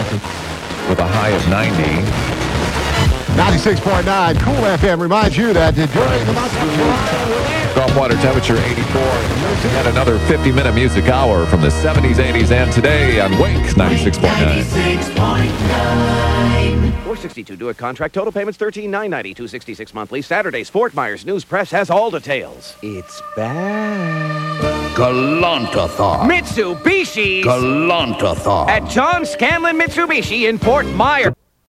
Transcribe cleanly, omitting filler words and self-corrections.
traffic with a high of 90. 96.9 Cool FM reminds you that during the month of July, Gulf water temperature 84. Yet another 50-minute music hour from the 70s, 80s, and today on Wake 96.9. 462 do a contract. Total payments $13,990. $266 monthly. Saturdays. Fort Myers News Press has all details. It's back. Galantathon. Mitsubishi. Galantathon. At John Scanlon Mitsubishi in Fort Myers.